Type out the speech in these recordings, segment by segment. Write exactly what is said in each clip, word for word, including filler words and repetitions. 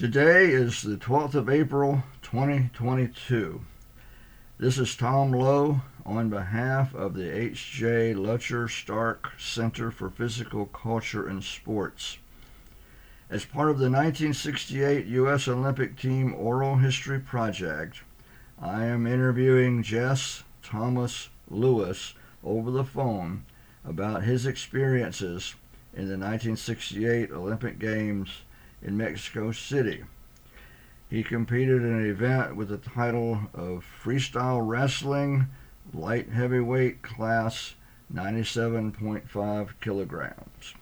Today is the twelfth of April, twenty twenty-two. This is Tom Lowe on behalf of the H J. Lutcher Stark Center for Physical Culture and Sports. As part of the nineteen sixty-eight U S Olympic Team Oral History Project, I am interviewing Jess Thomas Lewis over the phone about his experiences in the nineteen sixty-eight Olympic Games in Mexico City. He competed in an event with the title of Freestyle Wrestling, Light Heavyweight Class, ninety-seven point five kilograms.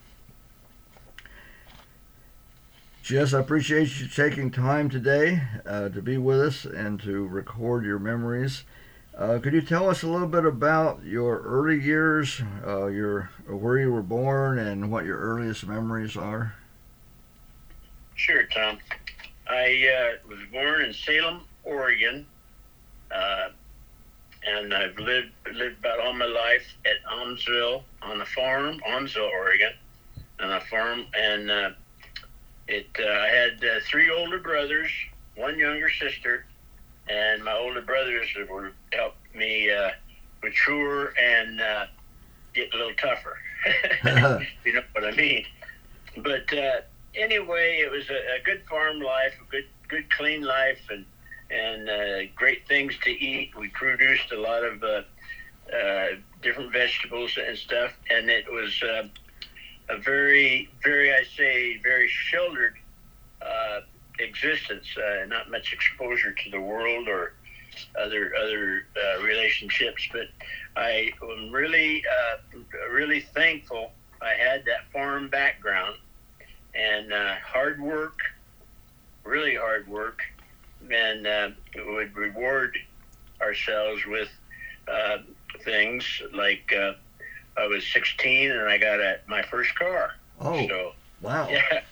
Jess, I appreciate you taking time today uh, to be with us and to record your memories. Uh, could you tell us a little bit about your early years, uh, your where you were born, and what your earliest memories are? Sure, Tom. I uh, was born in Salem, Oregon, uh, and I've lived lived about all my life at Almsville on a farm, Almsville, Oregon, on a farm, and uh, it. Uh, I had uh, three older brothers, one younger sister, and my older brothers were helped me uh, mature and uh, get a little tougher. You know what I mean? But uh, anyway, it was a, a good farm life, a good, good clean life, and and uh, great things to eat. We produced a lot of uh, uh, different vegetables and stuff, and it was uh, a very, very, I say, very sheltered uh, existence. Uh, not much exposure to the world or other other uh, relationships, but I am really, uh, really thankful I had that farm background. And uh, hard work, really hard work, and uh, would reward ourselves with uh, things like uh, I was sixteen and I got a, my first car. Oh, so, wow. Yeah.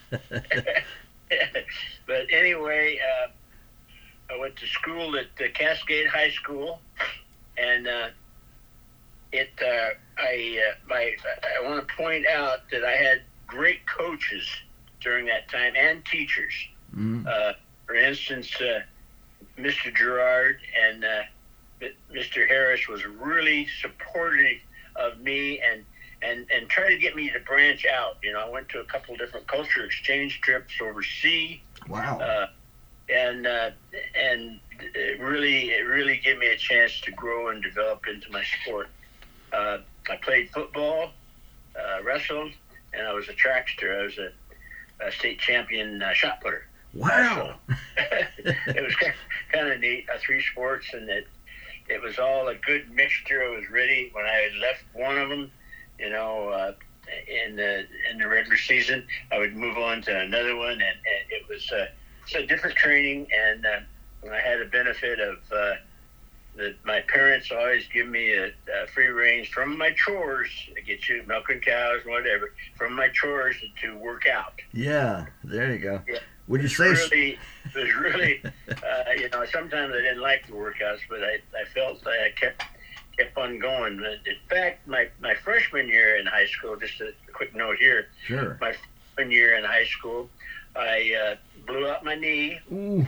But anyway, uh, I went to school at the Cascade High School, and uh, it. Uh, I uh, my I want to point out that I had great coaches during that time, and teachers. Mm. Uh, for instance, uh, Mister Gerard and uh, Mister Harris was really supportive of me and, and, and tried to get me to branch out. You know, I went to a couple different culture exchange trips overseas. Wow. Uh, and uh, and it really, it really gave me a chance to grow and develop into my sport. Uh, I played football, uh, wrestled, and I was a trackster. I was a A state champion uh, shot putter. Wow! So, it was kind of neat. Uh, three sports, and it it was all a good mixture. I was ready when I had left one of them. You know, uh, in the in the regular season, I would move on to another one, and, and it was uh, it's a different training. And uh, I had a benefit of uh, that my parents always give me a, a free range from my chores. I get you milking cows, whatever, from my chores to work out. Yeah, there you go. Yeah. Would you it say really, it was really, uh, you know, sometimes I didn't like the workouts, but I, I felt that I kept kept on going. In fact, my, my freshman year in high school, just a quick note here. Sure. My freshman year in high school, I uh, blew out my knee. Ooh.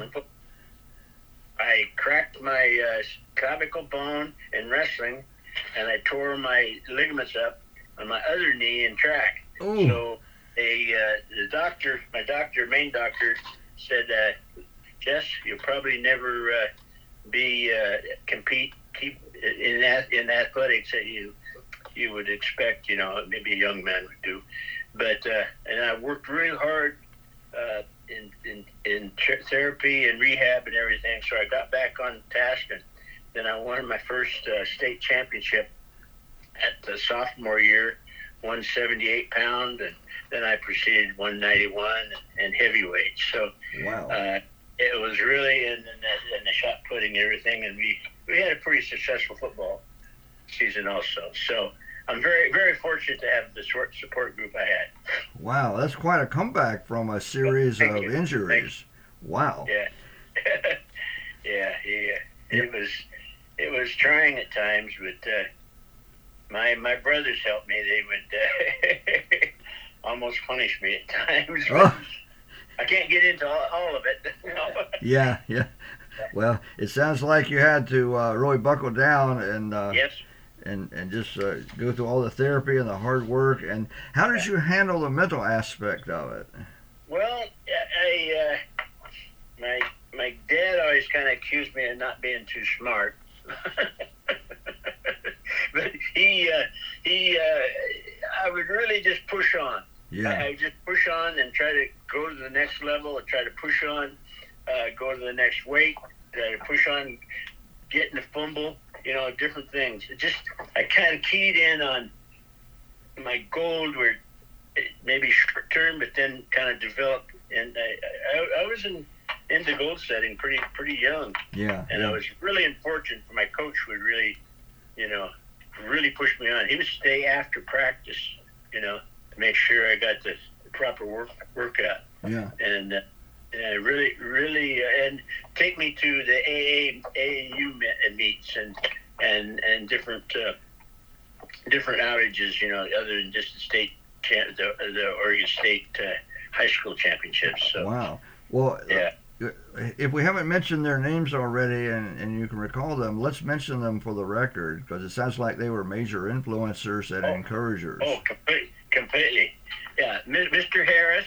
I cracked my uh, clavicle bone in wrestling, and I tore my ligaments up on my other knee in track. Ooh. So a, uh, the doctor, my doctor, main doctor, said, uh, Jess, you'll probably never uh, be uh, compete keep in that in athletics that you you would expect. You know, maybe a young man would do. But uh, and I worked really hard. Uh, In, in in therapy and rehab and everything, so I got back on task, and then I won my first uh, state championship at the sophomore year, one seventy-eight pound, and then I proceeded one ninety-one and heavyweight. So wow, uh, it was really in, in, the, in the shot putting and everything, and we we had a pretty successful football season also. So I'm very, very fortunate to have the short support group I had. Wow, that's quite a comeback from a series Thank of you. injuries. Wow. Yeah. yeah, yeah. It Yep. was it was trying at times, but uh, my my brothers helped me. They would uh, almost punish me at times. Oh. I can't get into all, all of it. Yeah, yeah. Well, it sounds like you had to uh, really buckle down and uh, Yes. and and just uh, go through all the therapy and the hard work. And how did you handle the mental aspect of it? Well, I uh, my my dad always kind of accused me of not being too smart, but he uh, he uh, I would really just push on. Yeah. I, I would just push on and try to go to the next level, and try to push on, uh, go to the next weight, try to push on, getting the fumble, you know, different things. It just I kind of keyed in on my goals were maybe short term, but then kind of developed. And I, I, I was in into goal setting pretty pretty young. Yeah. And yeah. I was really unfortunate for my coach would really, you know, really push me on. He would stay after practice, you know, to make sure I got the proper work workout. Yeah. And uh, and really really uh, and take me to the A A A U meets and and and different uh, different outages, you know, other than just the state champ, the, the Oregon State uh, high school championships. So Wow. Well, yeah. If we haven't mentioned their names already and, and you can recall them, let's mention them for the record, because it sounds like they were major influencers and Oh. encouragers. Oh, complete, completely. Yeah, Mi- Mister Harris,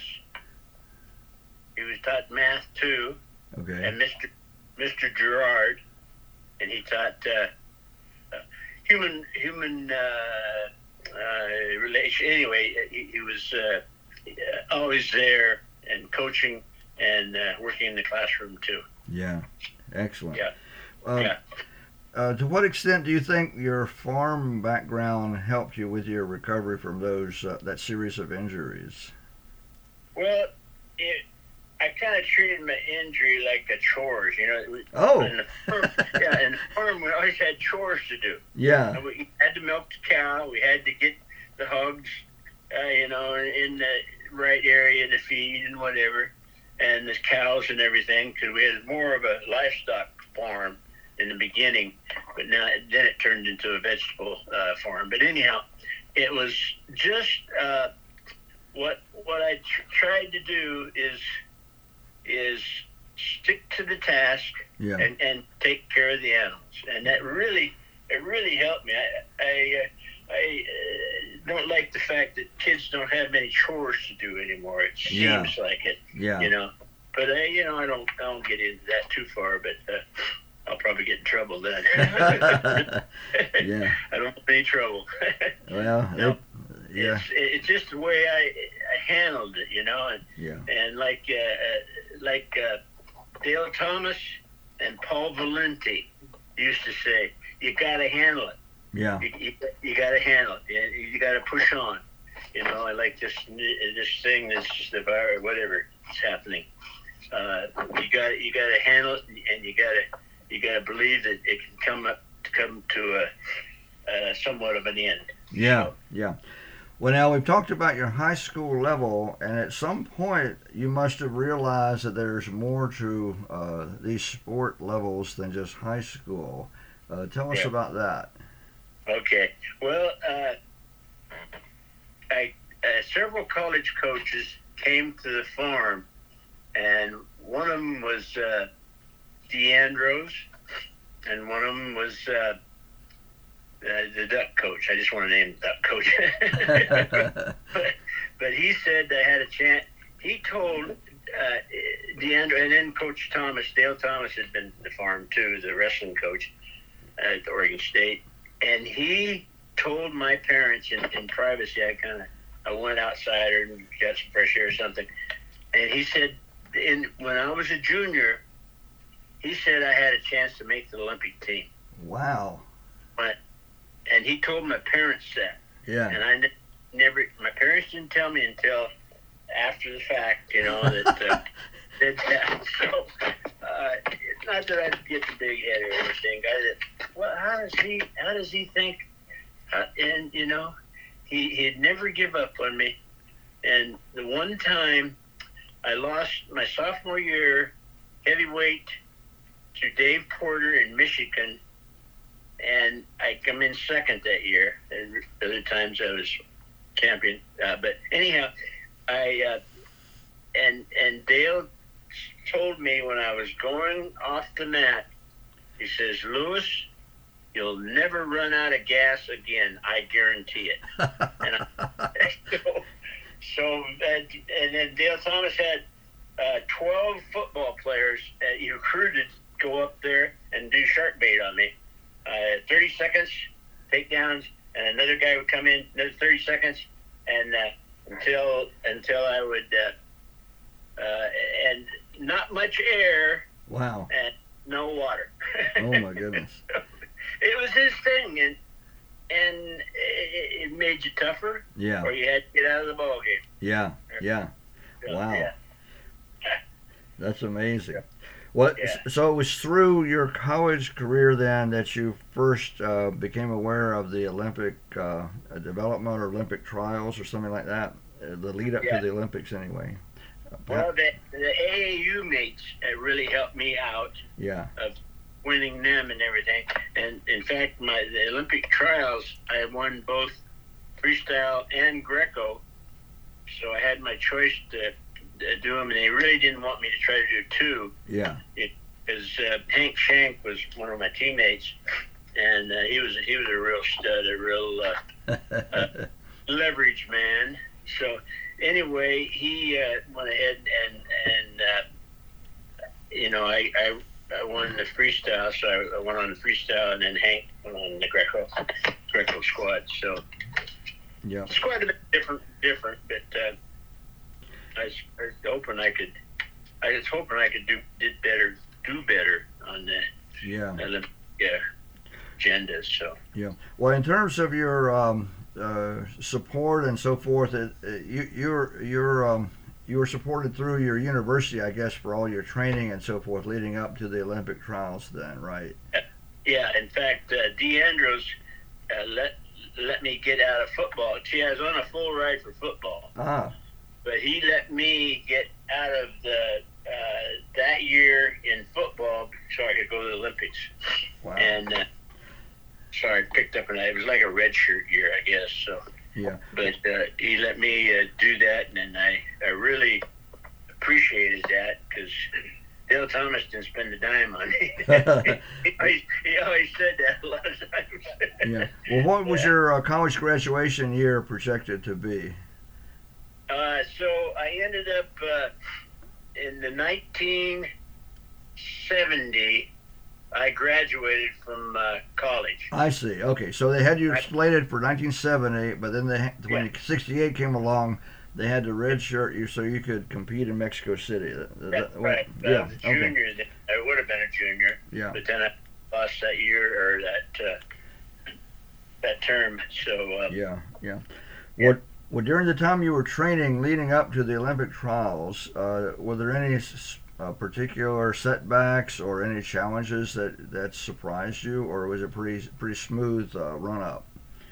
he was taught math too, Okay. and Mister Mister Gerard, and he taught uh, uh, human human uh, uh, relation. Anyway, he, he was uh, always there and coaching and uh, working in the classroom too. Yeah. Excellent. Yeah. Uh, Yeah. Uh, to what extent do you think your farm background helped you with your recovery from those uh, that series of injuries? Well, it, I kind of treated my injury like a chores, you know. We- Oh. In the farm, yeah, in the farm we always had chores to do. Yeah. And we had to milk the cow. We had to get the hogs, uh, you know, in the right area to feed and whatever, and the cows and everything, because we had more of a livestock farm in the beginning, but now then it turned into a vegetable uh, farm. But anyhow, it was just uh, what what I tr- tried to do is is stick to the task Yeah. and, and take care of the animals, and that really it really helped me. I I, uh, I uh, don't like the fact that kids don't have many chores to do anymore. It seems Yeah. like it, Yeah. you know. But I, you know, I don't I don't get into that too far, but. Uh, I'll probably get in trouble then. Yeah. I don't want any trouble. Well, No. it, yeah. It's, it's just the way I, I handled it, you know, and Yeah. and like uh, uh, like uh, Dale Thomas and Paul Valenti used to say, you got to handle it. Yeah. You, you, you got to handle it. You, you got to push on. You know, I like this this thing, this the virus, whatever is happening. Uh, you got you got to handle it, and you got to. You got to believe that it can come up, come to a, a somewhat of an end. Yeah. Yeah. Well, now we've talked about your high school level, and at some point you must have realized that there's more to uh, these sport levels than just high school. Uh, tell us Yeah. about that. Okay. Well, uh, I uh, several college coaches came to the farm, and one of them was uh, DeAndros, and one of them was uh, uh, the duck coach. I just want to name the duck coach. but, but he said I had a chance. He told uh, DeAndre, and then Coach Thomas, Dale Thomas had been to the farm too, the wrestling coach at Oregon State. And he told my parents in, in privacy, I kind of, I went outside and got some fresh air or something. And he said, in, when I was a junior, he said I had a chance to make the Olympic team. Wow. But, and he told my parents that. Yeah. And I ne- never, my parents didn't tell me until after the fact, you know, that, uh, that, that so, uh, it's not that I get the big head or anything. I said, well, how does he, how does he think? Uh, and, you know, he, he'd never give up on me. And the one time I lost my sophomore year heavyweight to Dave Porter in Michigan, and I come in second that year. And other times I was champion. Uh, but anyhow, I uh, and and Dale told me when I was going off the mat, he says, Lewis, you'll never run out of gas again. I guarantee it. and I, so, so and, and then Dale Thomas had uh, twelve football players that he recruited go up there and do shark bait on me. Uh, thirty seconds, takedowns, and another guy would come in, another thirty seconds, and uh, until until I would, uh, uh, and not much air. Wow. And no water. Oh my goodness. It was his thing, and and it, it made you tougher. Yeah. Or you had to get out of the ball game. Yeah. Yeah. So, Wow. Yeah. That's amazing. What? Yeah. So it was through your college career then that you first uh, became aware of the Olympic uh, development or Olympic trials or something like that. Uh, the lead up Yeah. to the Olympics, anyway. Uh, Well, the, the A A U mates uh, really helped me out yeah. of winning them and everything. And in fact, my the Olympic trials, I won both freestyle and Greco. So I had my choice to, to do them, and they really didn't want me to try to do two. Yeah. Because uh, Hank Shank was one of my teammates, and uh, he was he was a real stud, a real uh, uh, leverage man. So anyway, he uh, went ahead and and uh, you know I, I I won the freestyle, so I, I went on the freestyle, and then Hank went on the Greco Greco squad. So yeah. it's quite a bit different, different. But uh, I was, I was hoping I could. I was hoping I could do did better, do better on the Yeah. Olympic uh, agenda. So Yeah. Well, in terms of your um, uh, support and so forth, it, it, you you're you're um, you were supported through your university, I guess, for all your training and so forth, leading up to the Olympic trials. Then, right? yeah, in fact, uh, D'Andros uh, let let me get out of football. See, I was on a full ride for football, Ah. but he let me get out of the uh, that year in football so I could go to the Olympics. Wow. And uh, so I picked up, and it was like a red shirt year, I guess. So, Yeah. but uh, he let me uh, do that, and then I, I really appreciated that because Dale Thomas didn't spend a dime on me. he, always, he always said that a lot of times. Yeah. Well, what was Yeah. your uh, college graduation year projected to be? Uh, so I ended up uh, in the nineteen seventy. I graduated from uh, college. I see. Okay, so they had you Right. slated for nineteen seventy, but then they, when Yeah. sixty-eight came along, they had to redshirt you so you could compete in Mexico City. That- that- That's that- right. I Yeah. was a Okay. junior. Then. I would have been a junior, Yeah. but then I lost that year or that uh, that term. So uh, Yeah. Yeah. Yeah. What? Well, during the time you were training, leading up to the Olympic trials, uh, were there any s- uh, particular setbacks or any challenges that, that surprised you, or was it pretty pretty smooth uh, run up?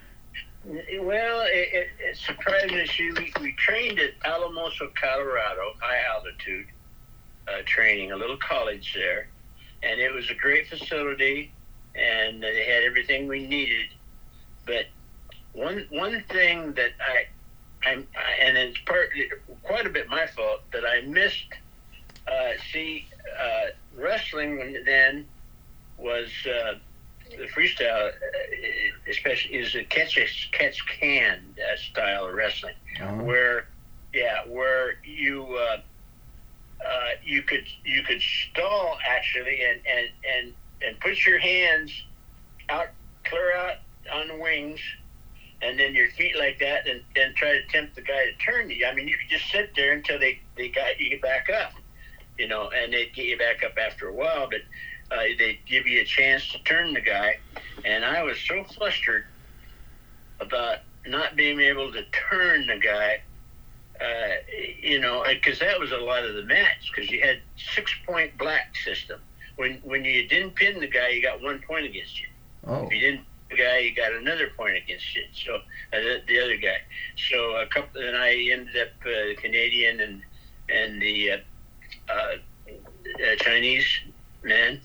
Well, it, it, it surprised me. See, we, we trained at Alamosa, Colorado, high altitude uh, training, a little college there, and it was a great facility, and they had everything we needed. But one one thing that I, I'm, I, and it's part quite a bit my fault that I missed. Uh, see, uh, wrestling then was. Uh, The freestyle, uh, especially, is a catch catch can uh, style of wrestling, Uh-huh. where, yeah, where you uh, uh, you could you could stall actually and, and, and, and put your hands out, clear out on the wings, and then your feet like that, and, and try to tempt the guy to turn you. I mean, you could just sit there until they, they got you back up, you know, and they'd get you back up after a while, but. Uh, they give you a chance to turn the guy, and I was so flustered about not being able to turn the guy, uh, you know, because that was a lot of the match, because you had six-point black system. When when you didn't pin the guy, you got one point against you. Oh. If you didn't pin the guy, you got another point against you. So uh, the, the other guy. So a couple, and I ended up uh, Canadian and and the uh, uh, uh, Chinese man,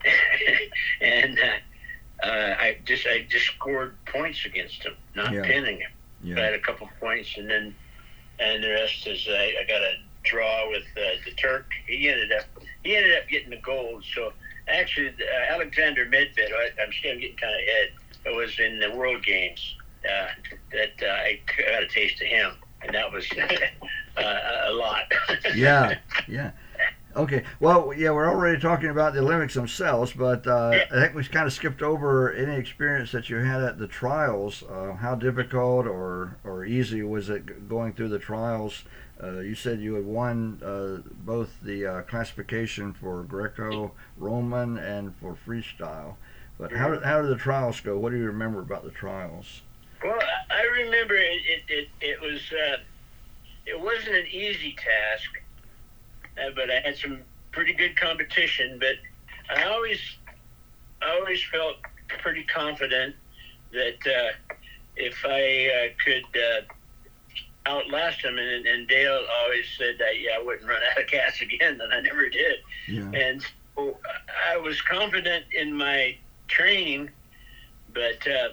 and uh, uh, I just I just scored points against him, not Yeah. pinning him. Yeah. I had a couple points, and then and the rest is I, I got a draw with uh, the Turk. He ended up he ended up getting the gold. So actually, uh, Alexander Medved, I, I'm still getting kind of ahead. It was in the World Games uh, that uh, I got a taste of him, and that was uh, a lot. Yeah, yeah. Okay, well, yeah, we're already talking about the Olympics themselves, but uh, Yeah. I think we kind of skipped over any experience that you had at the trials. Uh, how difficult or, or easy was it g- going through the trials? Uh, you said you had won uh, both the uh, classification for Greco-Roman and for freestyle. But how did, how did the trials go? What do you remember about the trials? Well, I I remember it. It it, it was uh, it wasn't an easy task, uh, but I had some pretty good competition. But I always I always felt pretty confident that uh, if I uh, could uh, outlast them, and, and Dale always said that yeah, I wouldn't run out of gas again, and I never did. Yeah. And so I was confident in my training, but uh,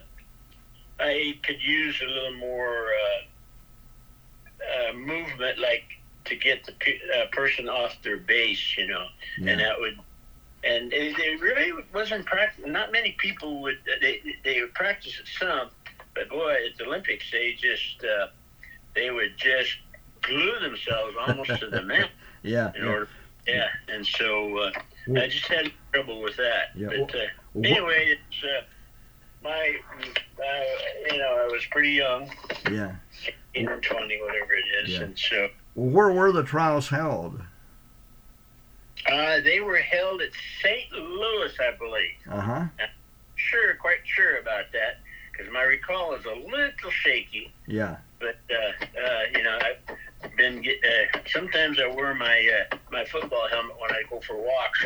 I could use a little more uh, uh, movement, like to get the pe- uh, person off their base, you know, Yeah. and that would. And it, it really wasn't practice. Not many people would. They they would practice it some, but boy, at the Olympics, they just uh, they would just glue themselves almost to the mat Yeah. in Yeah. order. Yeah, and so uh, I just had trouble with that. Yeah, But uh, well, anyway, it's uh, my uh, you know I was pretty young, Yeah. eighteen or twenty, whatever it is, Yeah. and so Well, where were the trials held? uh, they were held at Saint Louis, I believe. Uh huh. Sure, quite sure about that, because my recall is a little shaky. Yeah. But uh, uh, you know, I've been get, uh, sometimes I wear my uh, my football helmet when I go for walks.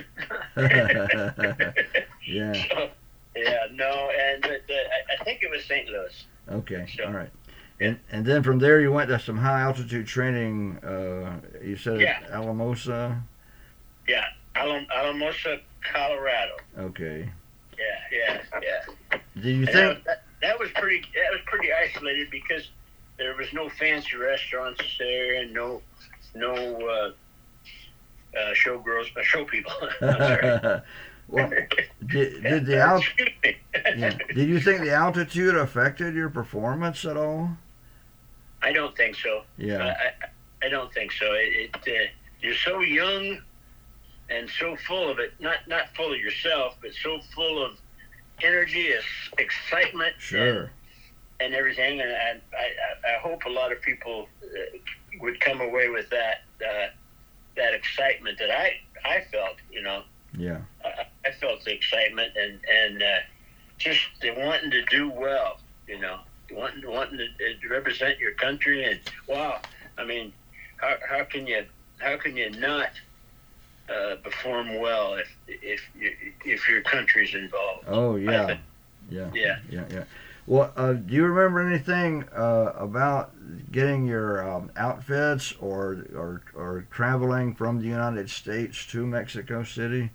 Yeah. So, yeah, no, and but, uh, I, I think it was Saint Louis. Okay. So- All right. And and then from there you went to some high altitude training. Uh, you said Yeah. Alamosa. Yeah, Alam- Alamosa, Colorado. Okay. Yeah, yeah, yeah. Do you And think? that, that was pretty. That was pretty isolated because there was no fancy restaurants there and no no uh, uh, show girls, uh, show people. I'm sorry. Well, did, did the alt- Excuse me. yeah. Did you think the altitude affected your performance at all? I don't think so. Yeah. I, I, I don't think so. It, it uh, you're so young and so full of it. Not not full of yourself, but so full of energy, ex- excitement, Sure. and, and everything. And I, I, I hope a lot of people uh, would come away with that uh, that excitement that I I felt. You know, Yeah. I, I felt the excitement and and uh, just the wanting to do well. You know, wanting wanting to uh, represent your country. And wow, I mean, how how can you how can you not uh, perform well if if you, if your country's involved? Oh I yeah. think- Yeah. Yeah. Yeah. Yeah. Well, uh, do you remember anything uh, about getting your um, outfits or, or or traveling from the United States to Mexico City?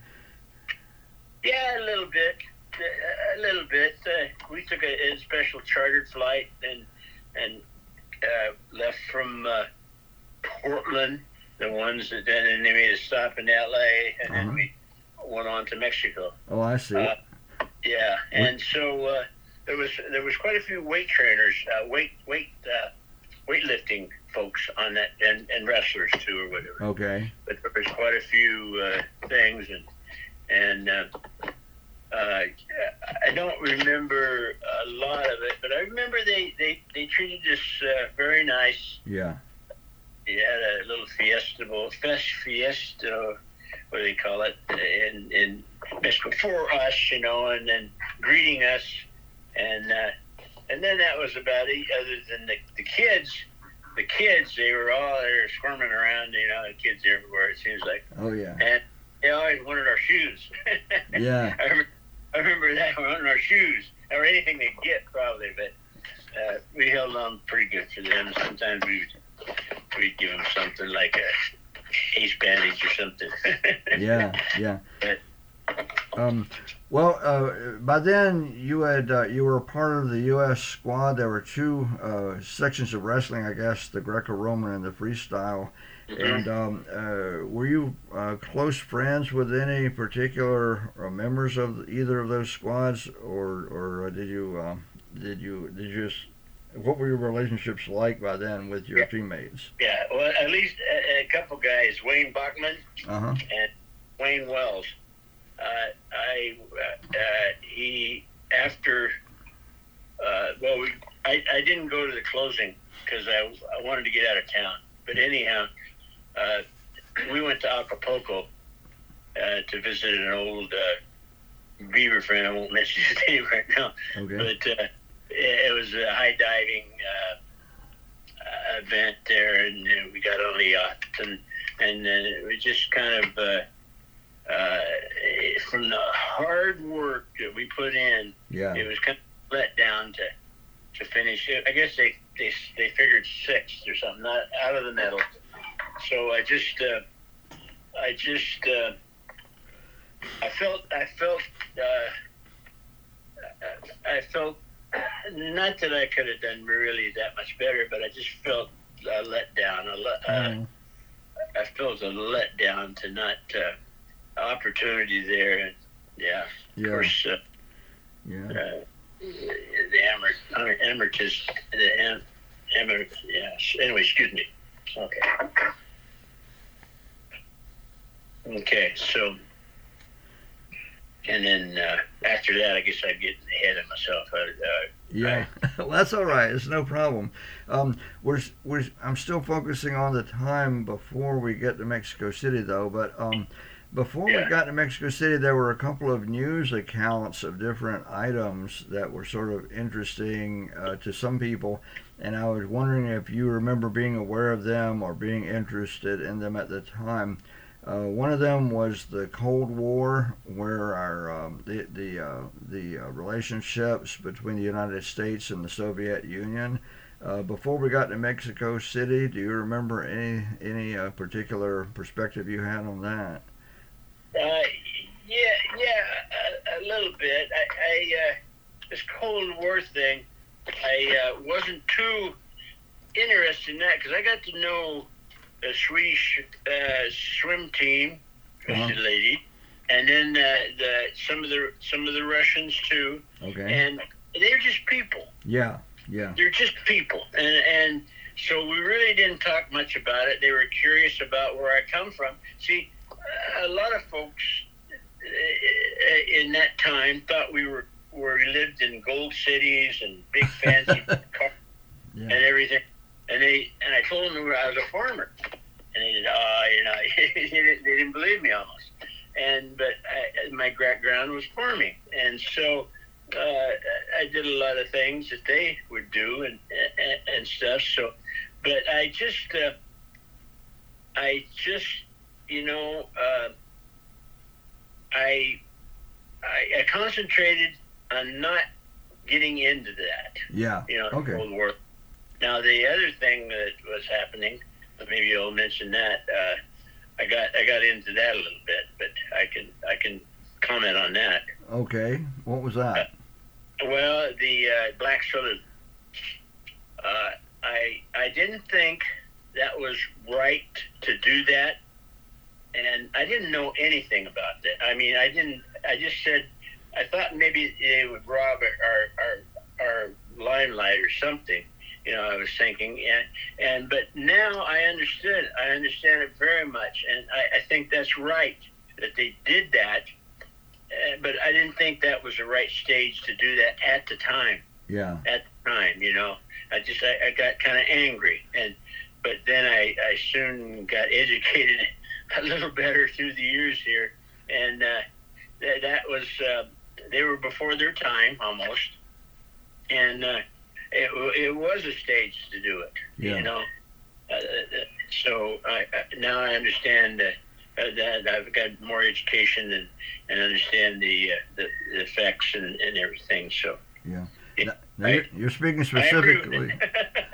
Yeah, a little bit, a a little bit. Uh, we took a, a special chartered flight and and uh, left from uh, Portland. The ones that then and they made a stop in L A and Uh-huh. then we went on to Mexico. Oh, I see. Uh, Yeah, and so uh, there was there was quite a few weight trainers, uh, weight weight uh, weightlifting folks on that, and, and wrestlers too, or whatever. Okay. But there was quite a few uh, things, and and uh, uh, I don't remember a lot of it, but I remember they they, they treated us uh, very nice. Yeah. They had a little fiesta, fest fiesta, what do they call it, in in Mexico for us, you know, and then greeting us, and uh, and then that was about it. Other than the, the kids, the kids, they were all there squirming around, you know, the kids everywhere. It seems like, Oh yeah. and they always wanted our shoes. Yeah. I remember, I remember that we wanted our shoes or anything they get probably, but uh, we held on pretty good for them. Sometimes we would we'd give them something like a ace bandage or something. Yeah. Yeah. But Um, well, uh, by then you had uh, you were part of the U S squad. There were two uh, sections of wrestling, I guess, the Greco-Roman and the freestyle. Mm-hmm. And um, uh, were you uh, close friends with any particular uh, members of either of those squads, or or uh, did you um, did you did you just what were your relationships like by then with your Yeah. teammates? Yeah, well, at least a, a couple guys, Wayne Bachman Uh huh. and Wayne Wells. Uh, I uh, uh, he after uh, well, we, I I didn't go to the closing because I I wanted to get out of town. But anyhow, uh, we went to Acapulco uh, to visit an old uh, beaver friend. I won't mention his name right now, Okay. but uh, it, it was a high diving uh, uh, event there, and uh, we got on the yacht, and and uh, it was just kind of. Uh, Uh, from the hard work that we put in, Yeah. it was kind of let down to to finish it. I guess they they they figured sixth or something, not out of the medal. So I just uh, I just uh, I felt I felt uh, I felt not that I could have done really that much better, but I just felt a letdown. A let, uh, Oh. I felt a letdown to not. Uh, opportunity there, and yeah, Yeah. of course, uh, Yeah. uh, the Amert, Emeritus, the Am, Emer, yeah. Anyway, excuse me. Okay. Okay, so, and then uh, after that, I guess I'd get ahead of myself. I, uh, Yeah, well, that's all right. It's no problem. Um, we're, we're, I'm still focusing on the time before we get to Mexico City, though. But um, before Yeah. we got to Mexico City, there were a couple of news accounts of different items that were sort of interesting uh, to some people. And I was wondering if you remember being aware of them or being interested in them at the time. Uh, one of them was the Cold War, where our um, the the uh, the uh, relationships between the United States and the Soviet Union. Uh, before we got to Mexico City, do you remember any any uh, particular perspective you had on that? Uh, yeah, yeah, a, a little bit. I, I uh, this Cold War thing, I uh, wasn't too interested in that because I got to know the Swedish uh, swim team, Uh-huh. the lady, and then uh, the some of the some of the Russians too, Okay. and they're just people. Yeah. Yeah. They're just people, and and so we really didn't talk much about it. They were curious about where I come from. See, a lot of folks in that time thought we were where we lived in gold cities and big fancy cars Yeah. and everything. And they and I told them I was a farmer, and they said, "Oh, you know," they, didn't, they didn't believe me almost. And but I, my background was farming, and so uh, I did a lot of things that they would do and and, and stuff. So, but I just uh, I just you know uh, I, I I concentrated on not getting into that. Yeah. You know, Okay. Cold War. Now the other thing that was happening, maybe you'll mention that. Uh, I got I got into that a little bit, but I can I can comment on that. Okay. What was that? Well, the uh, black soda. Uh, I I didn't think that was right to do that, and I didn't know anything about that. I mean, I didn't. I just said I thought maybe they would rob our our our limelight or something. You know, I was thinking, and and but now I understood. I understand it very much, and I, I think that's right that they did that. Uh, but I didn't think that was the right stage to do that at the time. Yeah. At the time, you know, I just I, I got kind of angry, and but then I I soon got educated a little better through the years here, and uh, that that was uh, they were before their time almost, and. Uh, It, it was a stage to do it, Yeah. you know. Uh, so I, I, now I understand uh, that I've got more education and, and understand the, uh, the the effects and, and everything. So Yeah. Yeah. Now, now you're, you're speaking I agree with specifically. it.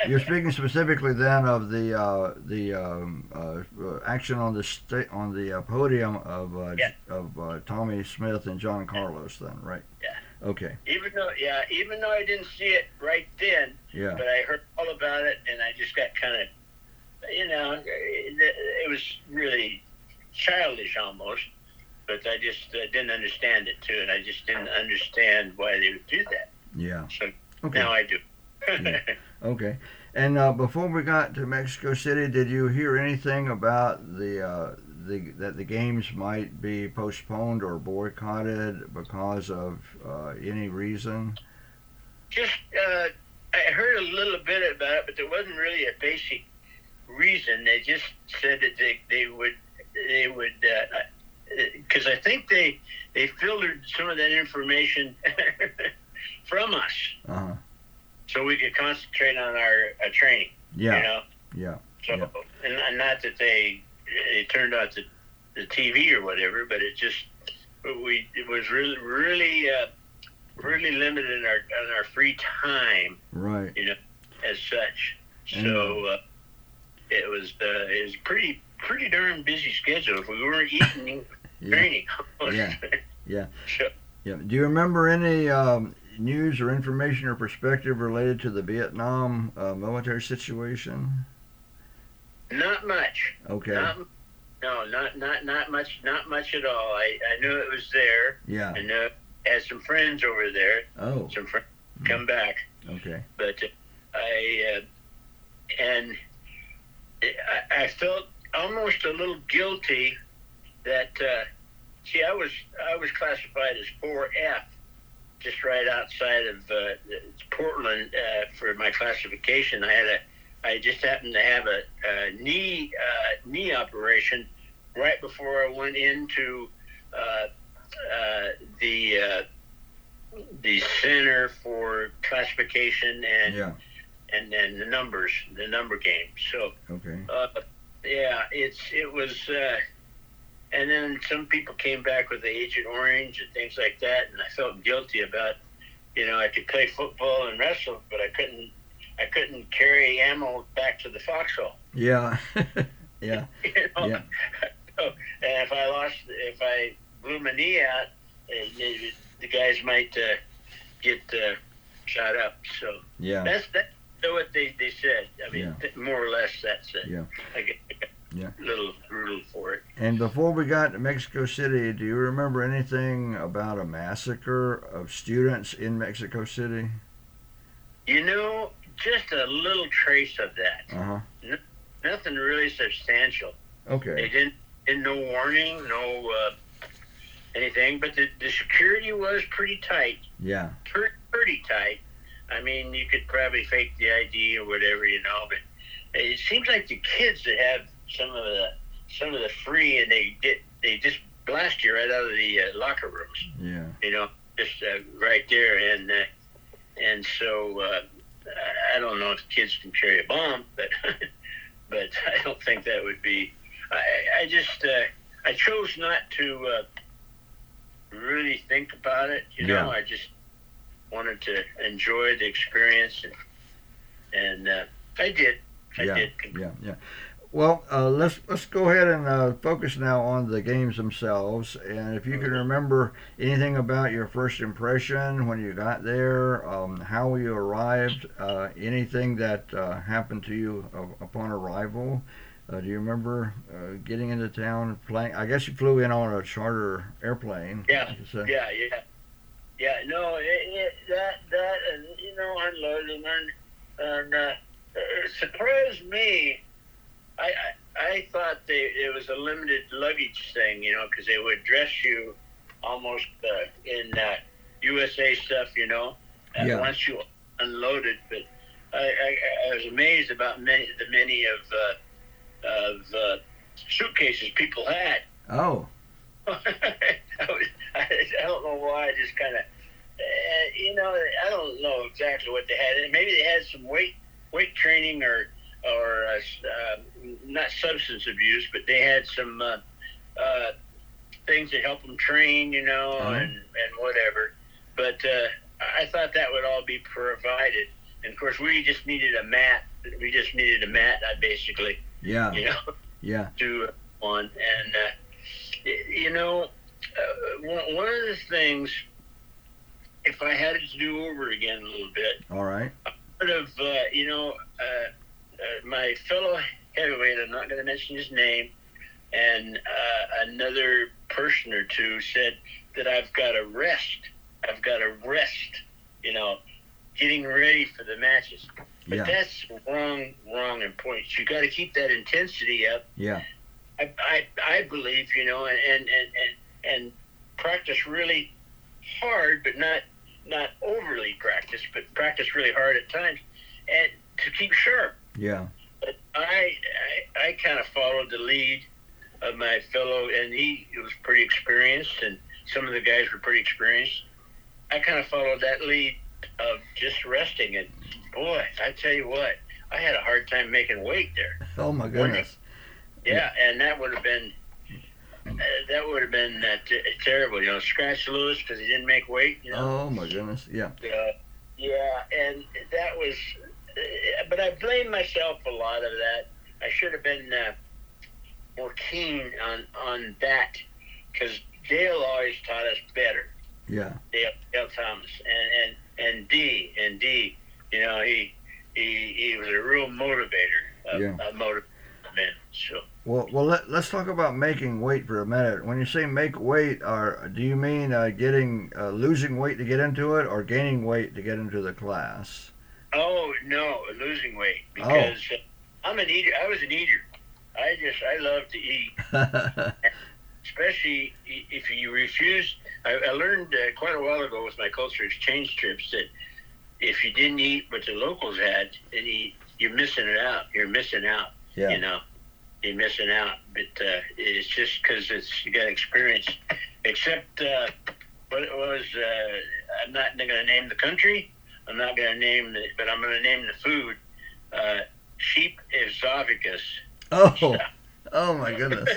you're speaking specifically then of the uh, the um, uh, uh, action on the sta- on the uh, podium of uh, Yeah. of uh, Tommy Smith and John Carlos, then, right? Yeah. Okay. Even though, yeah, even though I didn't see it right then, Yeah. but I heard all about it, and I just got kind of, you know, it, it was really childish almost, but I just uh, didn't understand it too, and I just didn't understand why they would do that. Yeah. So Okay. now I do. Yeah. Okay. And uh, before we got to Mexico City, did you hear anything about the uh, the that the games might be postponed or boycotted because of uh, any reason? Just, uh, I heard a little bit about it, but there wasn't really a basic reason. They just said that they, they would, they would, because uh, I think they, they filtered some of that information from us Uh-huh. so we could concentrate on our uh, training, Yeah. you know? Yeah. So, Yeah. and, and not that they, it turned out the, the T V or whatever, but it just, we, it was really, really, uh, really limited in our, in our free time, Right. you know, as such. And- So uh, it was uh, it was a pretty pretty darn busy schedule. If we weren't eating, Yeah. training. Yeah. Yeah. So, Yeah. Do you remember any um, news or information or perspective related to the Vietnam uh, military situation? not much. Okay. Not, no, not not not much. Not much at all. I, I knew it was there. Yeah. I know had some friends over there. Oh. Some friends come back, Okay. but I uh, and I, I felt almost a little guilty that. Uh, see, I was I was classified as four F, just right outside of uh, Portland uh, for my classification. I had a I just happened to have a, a knee uh, knee operation right before I went into uh, uh, the uh, the center for classification and Yeah. and and the numbers, the number game. So Okay. uh, yeah, it's it was. Uh, and then some people came back with the Agent Orange and things like that, and I felt guilty about, you know, I could play football and wrestle, but I couldn't I couldn't carry ammo back to the foxhole. Yeah. Yeah. You know? Yeah. So, and if I lost, if I blew my knee out, uh, the the guys might uh, get uh, shot up. So Yeah. that's that's what they, they said. I mean, Yeah. th- more or less that's it. Yeah. I get Yeah. a little brutal for it. And before we got to Mexico City, do you remember anything about a massacre of students in Mexico City? You know, just a little trace of that. Uh huh. Nothing really substantial. They Okay. didn't, didn't no warning, no uh, anything, but the, the security was pretty tight, Yeah. pretty, pretty tight. I mean, you could probably fake the I D or whatever, you know, but it seems like the kids that have some of the some of the free, and they get they just blast you right out of the uh, locker rooms, Yeah. you know, just uh, right there, and uh, and so uh, I don't know if kids can carry a bomb, but but I don't think that would be. I, I just uh, I chose not to uh, really think about it, you know. Yeah. I just wanted to enjoy the experience, and, and uh, I did. I Yeah. did. Yeah. Yeah. Well, uh, let's let's go ahead and uh, focus now on the games themselves. And if you can remember anything about your first impression when you got there, um, how you arrived, uh, anything that uh, happened to you uh, upon arrival. Uh, do you remember uh, getting into town, flying? I guess you flew in on a charter airplane. Yeah, So- yeah, yeah, yeah. No, it, it, that that and you know unloading and and uh, it surprised me. I, I I thought they it was a limited luggage thing, you know, because they would dress you almost uh, in uh, U S A stuff, you know, uh, Yeah. once you unloaded. But I, I, I was amazed about many the many of uh, of uh, suitcases people had. Oh. I, was, I, I don't know why. I just kind of, uh, you know, I don't know exactly what they had. Maybe they had some weight weight training or or uh, uh, not substance abuse, but they had some uh, uh, things that help them train, you know, Uh-huh. and and whatever. But uh, I thought that would all be provided, And of course, we just needed a mat. We just needed a mat, I basically, Yeah. you know, Yeah. to on. And, uh, you know, uh, one, one of the things, if I had it to do over again a little bit, All right. I would have, uh, you know, uh, uh, my fellow heavyweight, I'm not going to mention his name, and uh, another person or two said that I've got to rest. I've got to rest, you know, getting ready for the matches. But Yeah. that's wrong, wrong in points. You got to keep that intensity up. Yeah. I, I, I believe, you know, and, and, and, and practice really hard, but not not overly practice, but practice really hard at times, and to keep sharp. Yeah. But I, I, I kind of followed the lead of my fellow, and he was pretty experienced, and some of the guys were pretty experienced. I kind of followed that lead of just resting, and boy, I tell you what, I had a hard time making weight there. Oh my goodness. Yeah, and that would have been uh, that would have been uh, t- terrible. You know, scratch Lewis because he didn't make weight. You know. Oh my goodness. Yeah. Uh, yeah, and that was. Uh, but I blame myself a lot of that. I should have been uh, more keen on on that because Dale always taught us better. Yeah. Dale, Dale Thomas and and and D and D. You know, he he he was a real motivator. A, Yeah. a motivator man. So. Well, well, let, let's talk about making weight for a minute. When you say make weight, are do you mean uh, getting uh, losing weight to get into it, or gaining weight to get into the class? Oh no, losing weight because oh. I'm an eater. I was an eater. I just I love to eat, especially if you refuse. I, I learned uh, quite a while ago with my culture exchange trips that if you didn't eat what the locals had, then you, you're missing it out. You're missing out. Yeah. You know. You're missing out, but uh, it's just because it's you got experience. Except uh, what it was, uh, I'm not going to name the country. I'm not going to name the, but I'm going to name the food. Uh, sheep esophagus. Oh, stuff. Oh my goodness.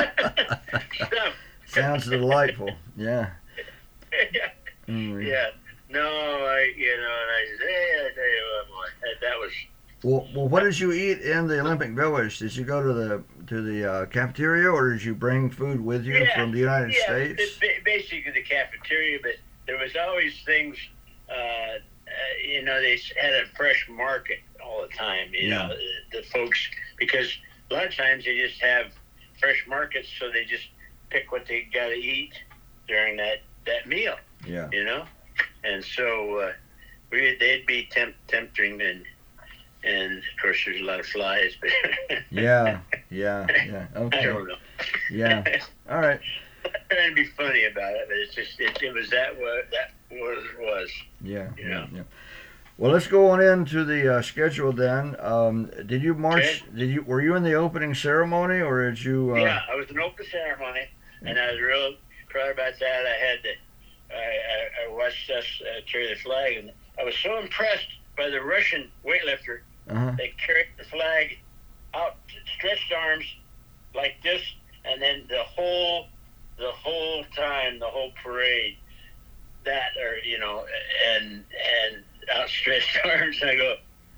Stuff. Sounds delightful. Yeah. yeah. Mm. Yeah. No, I you know, and I said, hey, I tell you what, boy, that, that was. Well, well, what did you eat in the Olympic Village? Did you go to the to the uh, cafeteria, or did you bring food with you yeah, from the United yeah, States? It, basically the cafeteria, but there was always things. Uh, uh, you know, they had a fresh market all the time. You Yeah. know, the, the folks because a lot of times they just have fresh markets, so they just pick what they got to eat during that, that meal. Yeah. You know, and so uh, we they'd be temp- tempting and. And of course, there's a lot of flies. But yeah, yeah, yeah. Okay. I don't know. Yeah. All right. I'm trying to be funny about it, but it's just it, it was that what that was was. Yeah. You know? Yeah. Well, let's go on into the uh, schedule then. Um, did you march? Okay. Did you were you in the opening ceremony, or did you? Uh... Yeah, I was in open ceremony, and I was real proud about that. I had to. I, I, I watched us uh, carry the flag, and I was so impressed by the Russian weightlifter. Uh-huh. They carried the flag out, stretched arms like this, and then the whole, the whole time, the whole parade, that or you know, and and outstretched arms. And I go,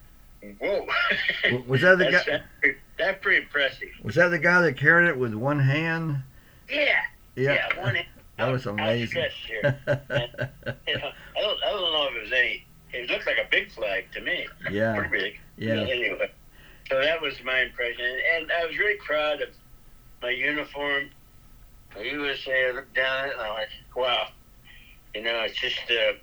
whoa! Was that the that's, guy? That's pretty, that's pretty impressive. Was that the guy that carried it with one hand? Yeah. Yeah. Yeah. One hand. That was amazing. Outstretched here. And, you know, I don't, I don't know if it was any. It looked like a big flag to me. Yeah. Pretty big. Yeah. Anyway, so that was my impression, and I was really proud of my uniform. The U S A, I looked down at it, and I went, wow. You know, it's just, uh,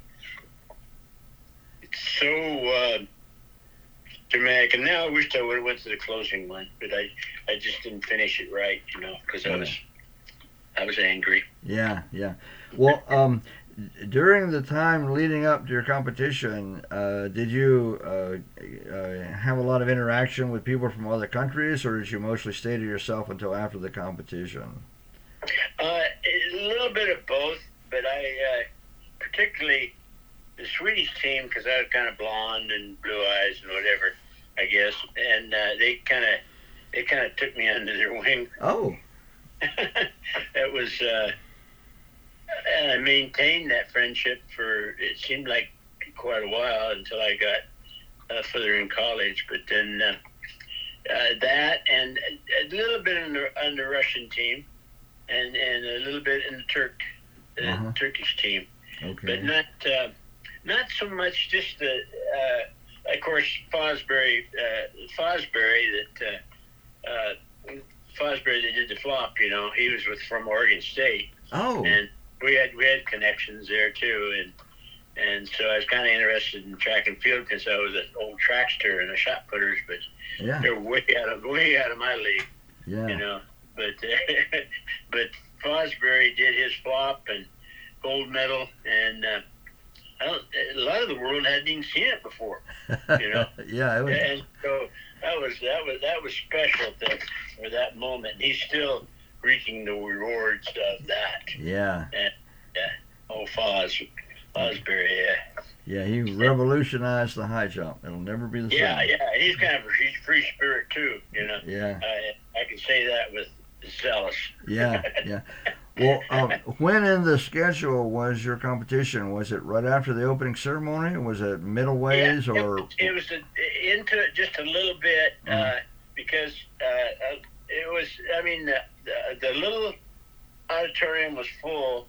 it's so uh, dramatic. And now I wished I would have went to the closing one, but I, I just didn't finish it right, you know, because I was, I was angry. Yeah, yeah. Well, um, during the time leading up to your competition, uh, did you uh, uh, have a lot of interaction with people from other countries, or did you mostly stay to yourself until after the competition? Uh, a little bit of both, but I uh, particularly the Swedish team, because I was kind of blonde and blue eyes and whatever, I guess, and uh, they kind of they kind of took me under their wing. Oh, it was. Uh, And I maintained that friendship for, it seemed like quite a while until I got uh, further in college. But then uh, uh, that and a little bit in the, on the Russian team, and, and a little bit in the Turk, the Uh-huh. Turkish team. Okay. But not uh, not so much just the, uh, of course, Fosbury, uh, Fosbury that uh, uh, Fosbury that did the flop. You know, he was with from Oregon State, Oh. and we had we had connections there too, and and so I was kind of interested in track and field because I was an old trackster and a shot putters, but Yeah. they're way out of way out of my league, Yeah. you know. But uh, but Fosbury did his flop and gold medal, and uh, I don't, a lot of the world hadn't even seen it before, you know. Yeah. It was. And so that was that was that was special to, for that moment. He's still reaping the rewards of that. Yeah. And yeah, oh Foz, Fosbury, yeah, Yeah. He revolutionized the high jump. It'll never be the same. yeah, yeah. He's kind of a he's free spirit too, you know. Yeah. I I can say that with zealous. Yeah. Yeah. Well, um, when in the schedule was your competition? Was it right after the opening ceremony? Was it middleways Yeah, or? it, it was a, into it just a little bit uh, Mhm. because uh, it was. I mean, the, the, the little auditorium was full.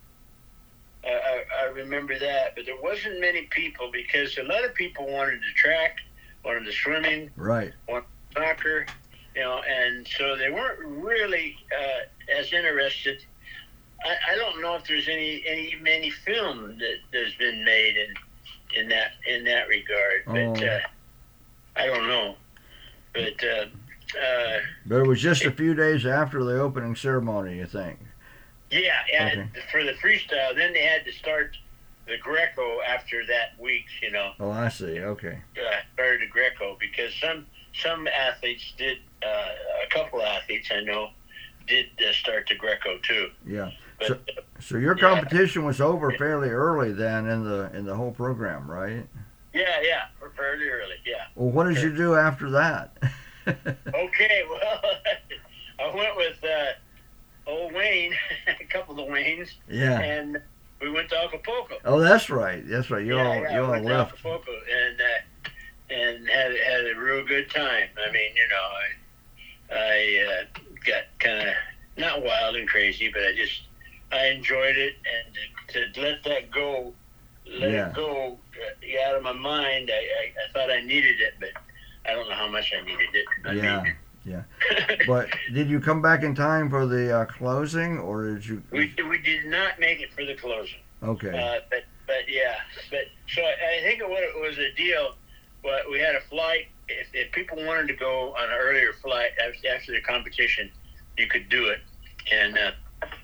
Uh, I, I remember that, but there wasn't many people because a lot of people wanted to track, wanted the swimming, Right. wanted soccer, you know, and so they weren't really uh, as interested. I, I don't know if there's any any many film that has been made in in that in that regard, but Oh. uh, I don't know. But uh, uh, But it was just a few days after the opening ceremony, you think? yeah, yeah. Okay. For the freestyle, then they had to start the Greco after that week. You know, Oh, I see. Okay. uh, started the Greco because some some athletes did. Uh, a couple athletes I know did uh, start the Greco too. Yeah. But So, uh, so your Yeah. competition was over fairly early then in the in the whole program, right? yeah, yeah, fairly early. Yeah. Well, what did you do after that? Okay, well, I went with uh, old Wayne, a couple of Waynes, Yeah. and we went to Acapulco. Oh, that's right. That's right. You yeah, all yeah, you we all went left. to Acapulco and uh, and had had a real good time. I mean, you know, I I uh, got kind of not wild and crazy, but I just I enjoyed it, and to, to let that go, let Yeah. it go uh, out of my mind. I, I I thought I needed it, but I don't know how much I needed it. I Yeah. mean, Yeah. But did you come back in time for the uh, closing, or did you? we we did not make it for the closing. Okay. Uh, but but yeah, but so I, I think it was, it was a deal. But we had a flight. If, if people wanted to go on an earlier flight after, after the competition, you could do it, and uh,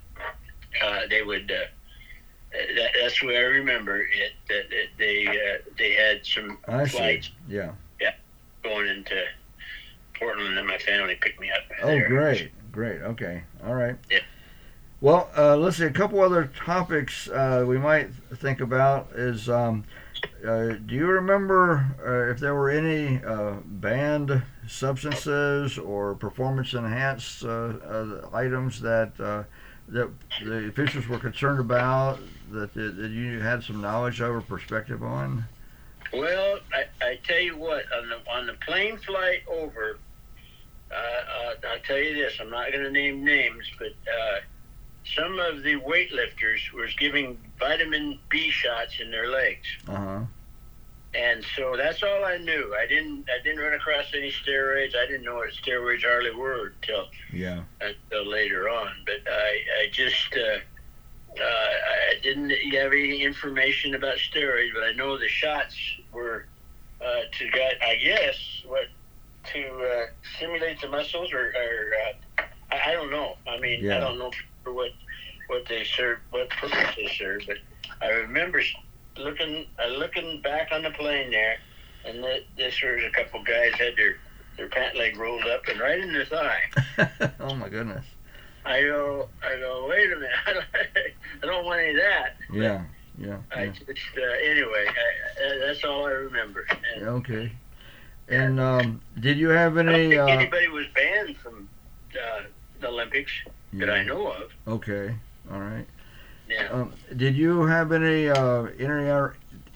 uh, they would. Uh, that, that's where I remember it. That, that they uh, they had some I see. flights Yeah. going into Portland, and my family picked me up. Oh, there. great, great. Okay, all right. Yeah. Well, uh, let's see. A couple other topics uh, we might think about is: um, uh, do you remember uh, if there were any uh, banned substances or performance-enhanced uh, uh, items that uh, that the officials were concerned about that, that that you had some knowledge of or perspective on? Well, I, I tell you what, on the on the plane flight over, uh, uh, I'll tell you this. I'm not going to name names, but uh, some of the weightlifters was giving vitamin B shots in their legs, Uh huh. and so that's all I knew. I didn't I didn't run across any steroids. I didn't know what steroids hardly were until Yeah. until later on. But I I just. Uh, Uh, I didn't have any information about steroids, but I know the shots were uh, to get, I guess, what to uh, stimulate the muscles, or, or uh, I, I don't know. I mean, Yeah. I don't know for what what they serve, what purpose they serve. But I remember looking uh, looking back on the plane there, and that this was a couple guys had their their pant leg rolled up and right in their thigh. Oh my goodness. I go, I go, wait a minute, I don't, I don't want any of that. Yeah. Yeah. I yeah. just, uh, anyway, I, I, that's all I remember. And Okay. And um, did you have I don't any? think Uh, anybody was banned from uh, the Olympics that I yeah. know of. Okay. All right. Yeah. Um, did you have any uh, inter-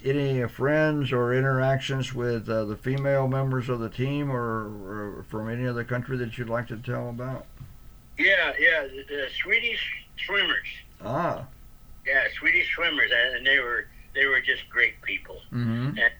any friends or interactions with uh, the female members of the team, or, or from any other country that you'd like to tell about? Yeah, yeah, the, the Swedish swimmers. Ah. Yeah, Swedish swimmers, and they were they were just great people. Mm-hmm. And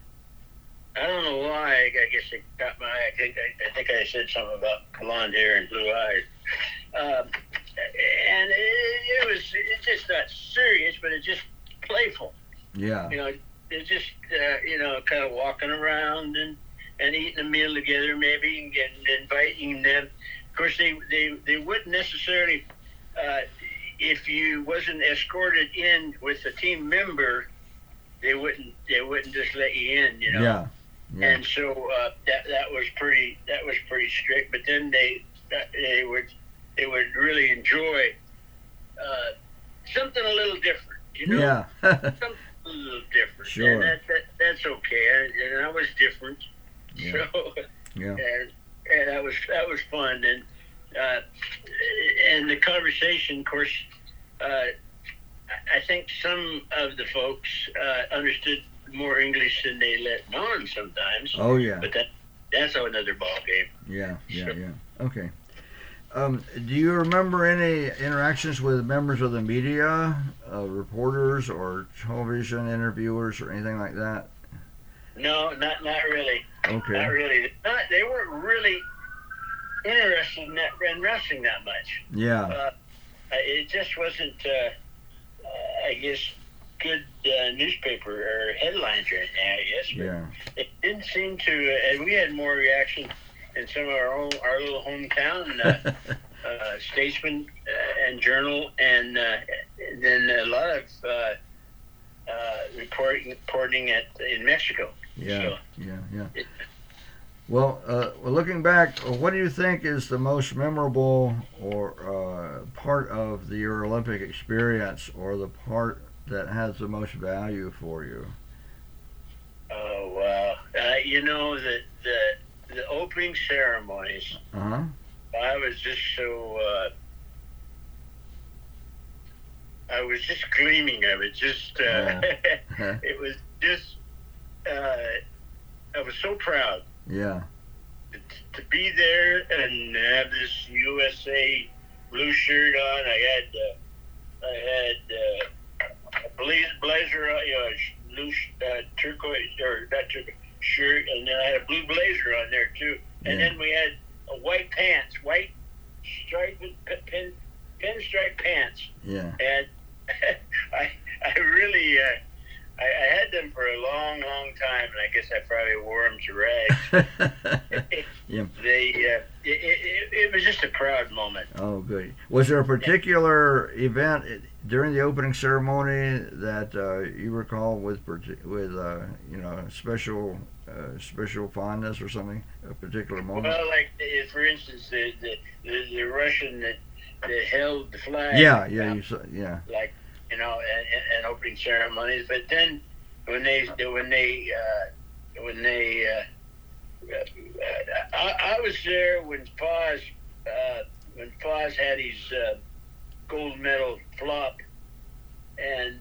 I don't know why. I guess it got my. I think I, I think I said something about blonde hair and blue eyes. Um, and it, it was it's just not serious, but it's just playful. Yeah. You know, it's just uh, you know, kind of walking around and, and eating a meal together, maybe, and, and inviting them. Of course, they they, they wouldn't necessarily. Uh, if you wasn't escorted in with a team member, they wouldn't they wouldn't just let you in, you know. Yeah. Yeah. And so uh, that that was pretty that was pretty strict. But then they they would they would really enjoy uh, something a little different, you know. Yeah. Something a little different. Sure. And that, that that's okay. And I was different. Yeah. So Yeah. and and that was that was fun. And uh, and the conversation, of course. Uh, I think some of the folks uh, understood more English than they let on sometimes. Oh yeah. But that that's another ball game. Yeah. Yeah. Sure. Yeah. Okay. Um, do you remember any interactions with members of the media, uh, reporters, or television interviewers, or anything like that? No, not not really. Okay. Not really. Not, they weren't really interested in, that, in wrestling that much. Yeah. Uh, it just wasn't, uh, uh, I guess, good uh, newspaper or headlines or anything, I guess. But Yeah. it didn't seem to, uh, and we had more reaction in some of our own, our little hometown uh, uh, Statesman uh, and Journal, and uh, then a lot of uh, uh, reporting reporting at in Mexico. Yeah. So, Yeah. Yeah. it, Well, uh, well, looking back, what do you think is the most memorable or uh, part of the, your Olympic experience, or the part that has the most value for you? oh wow! Uh, you know the the the opening ceremonies. Uh huh. I was just so. Uh, I was just gleaming of it. Just uh, Oh. it was just. Uh, I was so proud. Yeah. To, to be there and have this U S A blue shirt on. I had uh, I had uh, a blaze, blazer, uh, you know, blue uh, turquoise or not turquoise shirt, and then I had a blue blazer on there too. And Yeah. then we had a white pants, white striped pin pinstripe pants, Yeah. and I I really. Uh, I, I had them for a long, long time, and I guess I probably wore them to rags. Yeah. They, uh, it, it, it was just a proud moment. Oh, good. Was there a particular event during the opening ceremony that uh, you recall with parti- with uh, you know special uh, special fondness or something? A particular moment? Well, like uh, for instance, the the, the, the Russian that, that held the flag. Yeah. Yeah. uh, You saw, yeah. Like you know, and, and opening ceremonies. But then when they when they uh, when they uh, I, I was there when Foz uh, when Foz had his uh, gold medal flop, and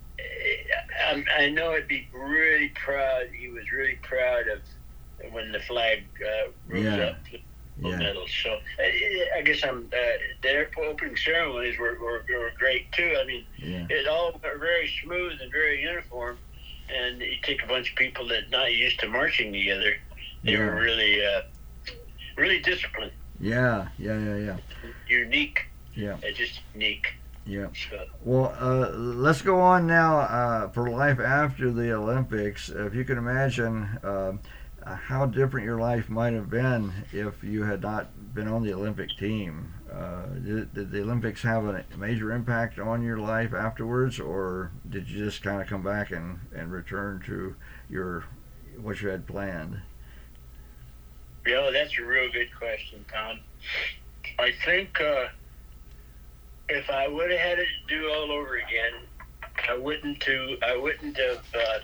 I, I know he'd be really proud. He was really proud of when the flag uh, rose Yeah. up. Yeah. Medals. So I, I guess I'm uh, their opening ceremonies were, were, were great too. I mean, Yeah. it all were very smooth and very uniform. And you take a bunch of people that not used to marching together, they Yeah. were really, uh, really disciplined, Yeah. Yeah. Yeah. Yeah. unique. Yeah. Uh, just unique. Yeah. So, Well, uh, let's go on now uh, for life after the Olympics. If you can imagine uh, how different your life might have been if you had not been on the Olympic team. Uh, did, did the Olympics have a major impact on your life afterwards, or did you just kind of come back and, and return to your what you had planned? you know, that's a real good question, Tom. I think uh, if I would have had it to do all over again, I wouldn't to I wouldn't have uh,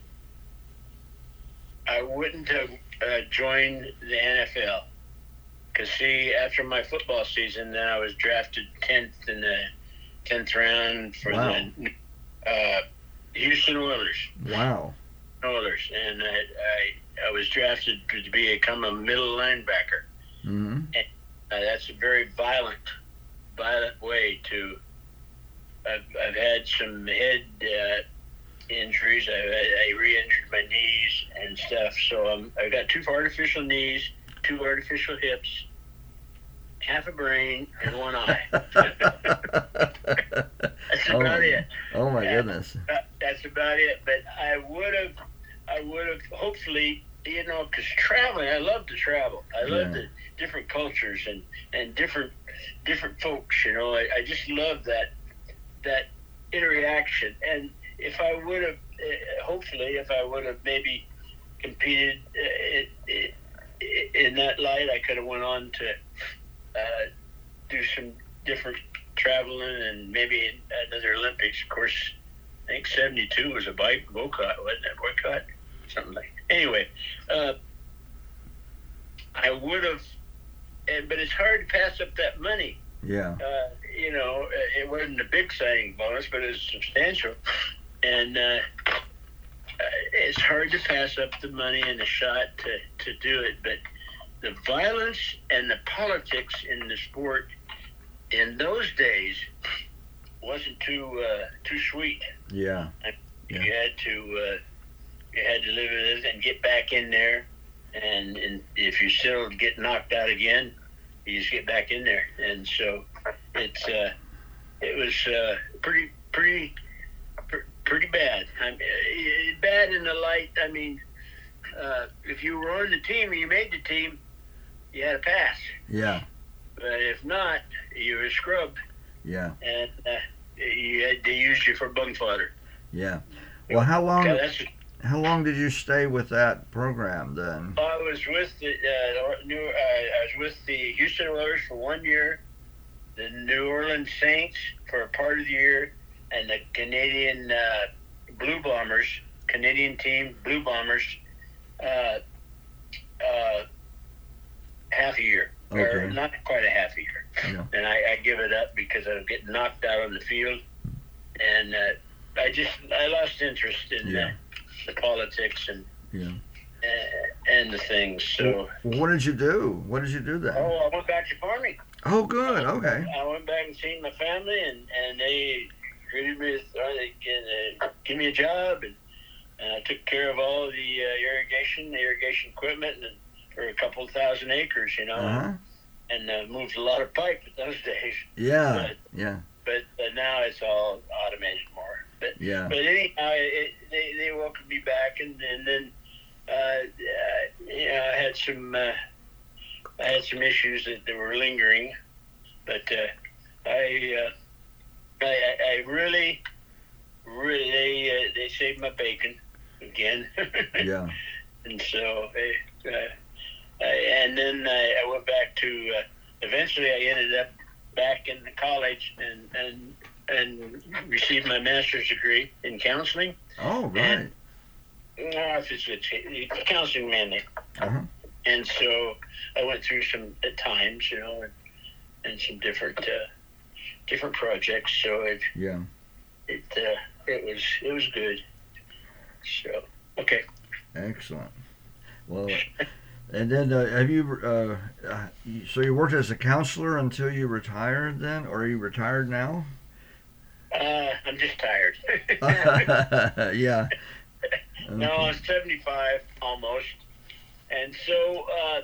I wouldn't have uh, joined the N F L. Because see, after my football season, then I was drafted tenth in the tenth round for Wow. the uh, Houston Oilers. Wow. Oilers, and I, I I was drafted to become a middle linebacker. Mm-hmm. And uh, that's a very violent, violent way to. I've I've had some head uh, injuries. I, I, I re-injured my knees and stuff. So um, I got two artificial knees, two artificial hips, half a brain, and one eye. That's oh, about my, it. oh my Yeah, goodness. that- that's about it. But I would have, I would have hopefully, you know, because traveling, I love to travel. I love Yeah. the different cultures and, and different different folks. You know, I, I just love that that interaction. And if I would have, uh, hopefully, if I would have maybe competed uh, it, it, in that light, I could have went on to uh, do some different traveling and maybe another Olympics. Of course, I think seventy-two was a bike boycott, wasn't it? Boycott, something like. Anyway, uh, I would have, and but it's hard to pass up that money. Yeah. Uh, you know, it wasn't a big signing bonus, but it was substantial, and uh, it's hard to pass up the money and the shot to, to do it. But the violence and the politics in the sport in those days wasn't too uh, too sweet. Yeah. You Yeah. had to uh, you had to live with it and get back in there, and, and if you still get knocked out again, you just get back in there. And so it's uh, it was uh, pretty pretty pr- pretty bad. I mean, uh, bad in the light. I mean, uh, if you were on the team and you made the team, you had a pass. Yeah. But if not, you were scrubbed, Yeah. and uh, you had, they used you for bung fodder. Yeah. Well, how long? Okay, that's, How long did you stay with that program then? I was with the uh, New. Uh, I was with the Houston Oilers for one year, the New Orleans Saints for a part of the year, and the Canadian uh, Blue Bombers, Canadian team Blue Bombers, uh, uh, half a year, or Okay. not quite a half a year. Yeah. And I, I give it up because I was getting knocked out on the field, and uh, I just I lost interest in Yeah. the, the politics and Yeah. uh, and the things. So. Well, what did you do? What did you do then? Oh, I went back to farming. Oh, good. Okay. I went back and seen my family, and, and they treated me with, uh, they uh, give me a job, and, and I took care of all the uh, irrigation, the irrigation equipment, and for a couple of thousand acres, you know, Uh huh. and uh, moved a lot of pipe in those days. Yeah. But, Yeah. but uh, now it's all automated more. But Yeah. but anyhow, it, they they welcomed me back, and, and then uh, uh, you know, I had some. Uh, I had some issues that, that were lingering, but uh, I, uh, I I really, really they uh, they saved my bacon again. Yeah. And so, uh, I, and then I, I went back to. Uh, eventually, I ended up back in college and and and received my master's degree in counseling. Oh, right. And, no, if it's, it's counseling mainly. Uh huh. And so I went through some at times, you know, and, and some different uh, different projects. So it Yeah. it uh, it was it was good. So okay. Excellent. Well, and then uh, have you? Uh, uh, so you worked as a counselor until you retired, then, or are you retired now? Uh, I'm just tired. Yeah. No, I'm seventy-five almost, and so uh,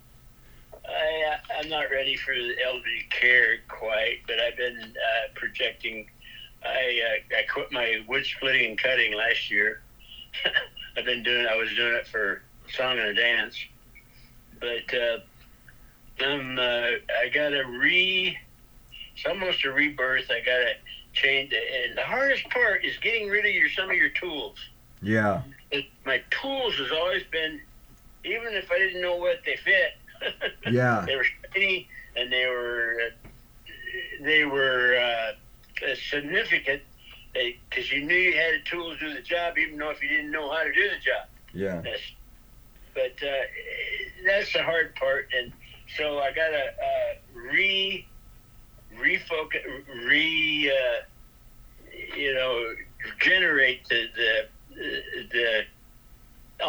I uh, I'm not ready for the elderly care quite, but I've been uh, projecting. I uh, I quit my wood splitting and cutting last year. I've been doing. I was doing it for song and a dance, but uh, I'm. Uh, I got a re. It's almost a rebirth. I got to change, and the hardest part is getting rid of your some of your tools. Yeah. It, my tools has always been, even if I didn't know what they fit. Yeah. They were shiny, and they were uh, they were uh, uh, significant because you knew you had the tools to do the job, even though if you didn't know how to do the job. Yeah. That's, but uh, that's the hard part, and so I got to uh, re refocus, re uh, you know, generate the the the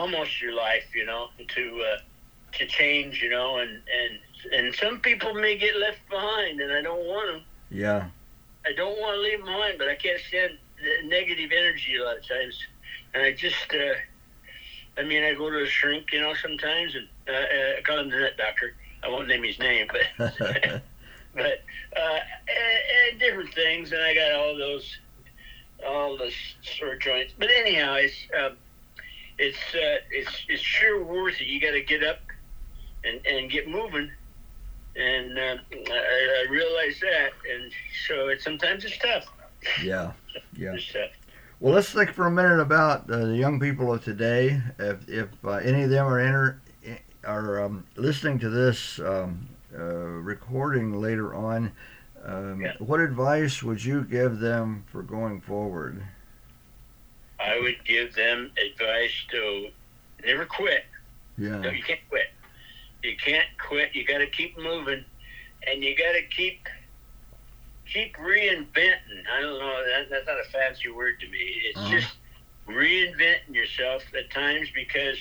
almost your life, you know, to uh, to change, you know, and, and and some people may get left behind, and I don't want them. Yeah. I don't want to leave them behind, but I can't stand the negative energy a lot of times, and I just, uh, I mean, I go to a shrink, you know, sometimes, and uh, uh, I call him the nut doctor. I won't name his name, but but uh, and, and different things, and I got all those, all the sore joints. But anyhow, it's uh, it's uh, it's it's sure worth it. You got to get up and, and get moving, and uh, I, I realize that, and so it's sometimes it's tough. Yeah, yeah. It's tough. Well, let's think for a minute about uh, the young people of today. If if uh, any of them are enter, are um, listening to this um, uh, recording later on, um, Yeah. what advice would you give them for going forward? I would give them advice to never quit. Yeah. No, you can't quit. You can't quit. You got to keep moving, and you got to keep keep reinventing. I don't know. That, that's not a fancy word to me. It's Uh-huh. just reinventing yourself at times, because,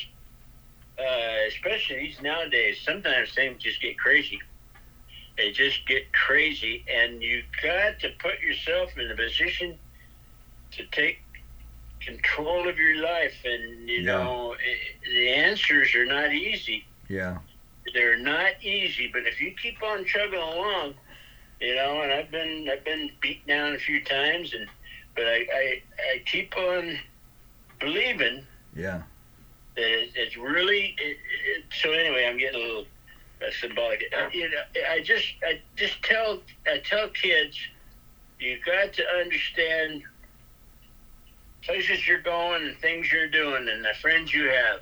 uh, especially these nowadays, sometimes things just get crazy. They just get crazy, and you got to put yourself in a position to take control of your life. And you Yeah. know, it, the answers are not easy. Yeah. They're not easy, but if you keep on chugging along, you know, and I've been I've been beat down a few times, and but I I, I keep on believing Yeah. that it, it's really it, it, so. Anyway, I'm getting a little uh, symbolic. Uh, you know, I just I just tell I tell kids, you got to understand places you're going and things you're doing and the friends you have.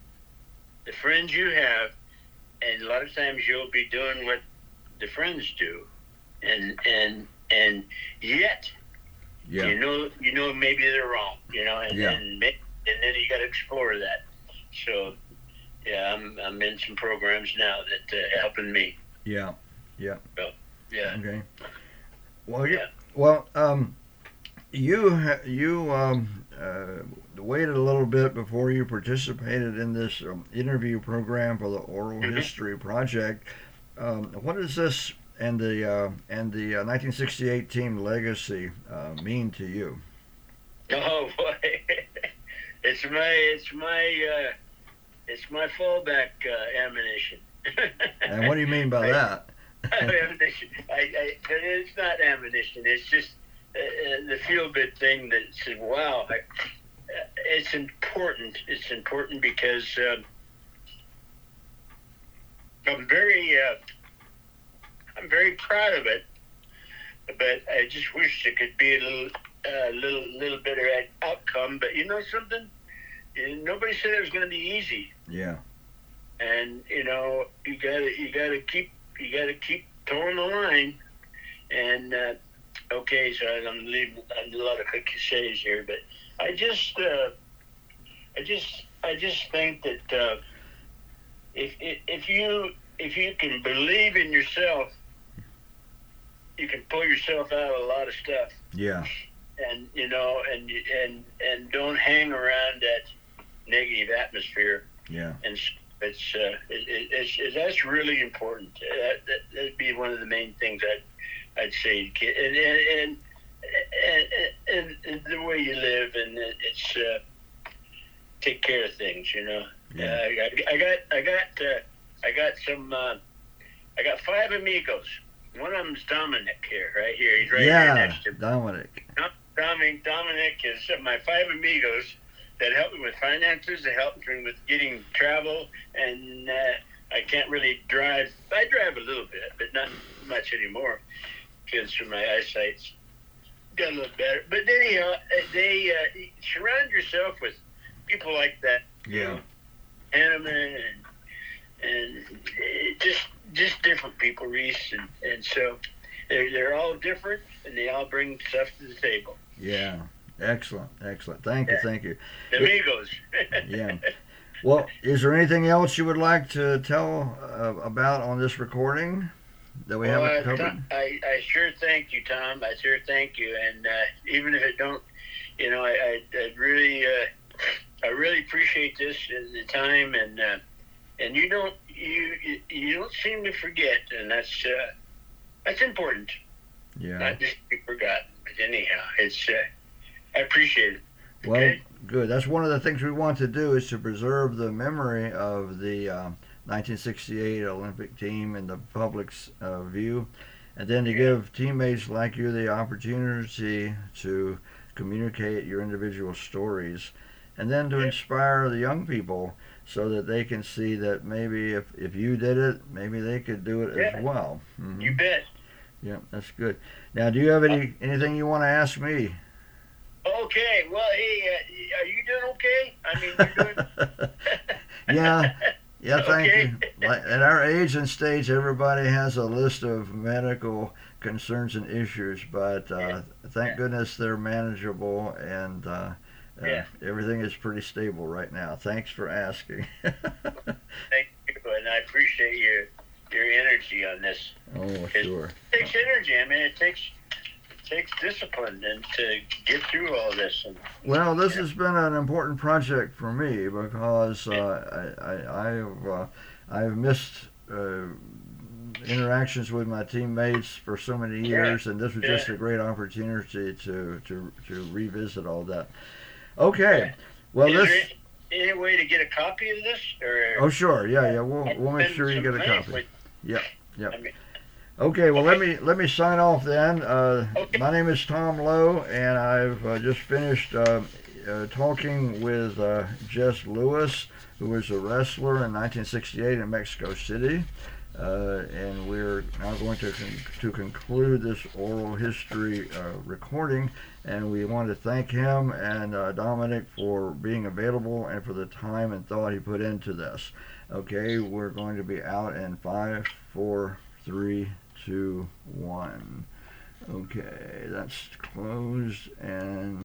The friends you have, and a lot of times you'll be doing what the friends do, and and and yet Yeah. you know you know maybe they're wrong, you know, and Yeah. and, and then you got to explore that. So yeah, I'm I'm in some programs now that uh, helping me. Yeah. Yeah. Okay. Well, you, Yeah. well, um, you ha- you um, uh, waited a little bit before you participated in this um, interview program for the Oral Mhm. History Project. Um, what does this and the uh, and the uh, nineteen sixty-eight team legacy uh, mean to you? Oh boy, it's my it's my uh, it's my fallback uh, ammunition. And what do you mean by I- that? ammunition. I, I, but it's not ammunition. It's just uh, uh, the feel-good thing that says, "Wow, I, uh, it's important." It's important because um, I'm very, uh, I'm very proud of it. But I just wish it could be a little, uh, little, little better at outcome. But you know something? You- Nobody said it was going to be easy. Yeah. And you know, you gotta you gotta keep you gotta keep towing the line. And uh, okay, so I'm leaving a lot of cliches here, but I just uh, I just I just think that uh, if, if if you if you can believe in yourself, you can pull yourself out of a lot of stuff. Yeah. And you know, and and and don't hang around that negative atmosphere. Yeah. And it's, uh, it, it, it's it, that's really important. That, that that'd be one of the main things I'd I'd say to kids. And and and, and, and the way you live, and it's uh, take care of things. You know. Yeah. Uh, I, I got I got uh, I got some uh, I got five amigos. One of them's Dominic here, right here. He's right here Yeah. next to me. Dominic. Dominic, Dominic is my five amigos that help me with finances. They help me with getting travel, and uh, I can't really drive. I drive a little bit, but not much anymore because my eyesight's got a little better. But anyhow, they uh, surround yourself with people like that. Yeah. Hanneman and and uh, just just different people, Reese, and, and so they're they're all different, and they all bring stuff to the table. Yeah. Excellent. Excellent. Thank you. Yeah. Thank you. The amigos. Yeah. Well, is there anything else you would like to tell uh, about on this recording that we Well, haven't uh, covered? Tom, I, I sure thank you, Tom. I sure thank you. And uh, even if it don't, you know, I, I, I'd really, uh, I really appreciate this at the time, and uh, and you don't you you don't seem to forget, and that's uh, that's important. Yeah. Not just be forgotten, but anyhow, it's uh, I appreciate it. Well, Okay? good. That's one of the things we want to do is to preserve the memory of the um, nineteen sixty-eight Olympic team in the public's uh, view, and then to Yeah. give teammates like you the opportunity to communicate your individual stories, and then to Yeah. inspire the young people so that they can see that maybe if, if you did it, maybe they could do it Yeah. as well. Mhm. You bet. Yeah, that's good. Now, do you have any anything you want to ask me? Okay. Well, hey, uh, are you doing okay? I mean, you're doing. Yeah. Yeah, thank Okay. you. Like, at our age and stage, everybody has a list of medical concerns and issues, but uh, Yeah. thank Yeah. goodness they're manageable, and uh, uh, Yeah. everything is pretty stable right now. Thanks for asking. Thank you, and I appreciate your your energy on this. Oh, sure. It takes energy. I mean, it takes it takes discipline and to get through all this. And Well, this has been an important project for me because uh, I, I, I've uh, I've missed uh, interactions with my teammates for so many years, and this was Yeah. just a great opportunity to to, to revisit all that. Okay, well is this. there any, any way to get a copy of this? Or Oh, sure, yeah, yeah. We'll we'll make spend sure you some get a money copy. with- Yep, yep. I mean, Okay, well, Okay. let me let me sign off then. Uh, Okay. My name is Tom Lowe, and I've uh, just finished uh, uh, talking with uh, Jess Lewis, who was a wrestler in nineteen sixty-eight in Mexico City, uh, and we're now going to con- to conclude this oral history uh, recording. And we want to thank him and uh, Dominic for being available and for the time and thought he put into this. Okay, we're going to be out in five, four, three, two, one. Okay, that's closed and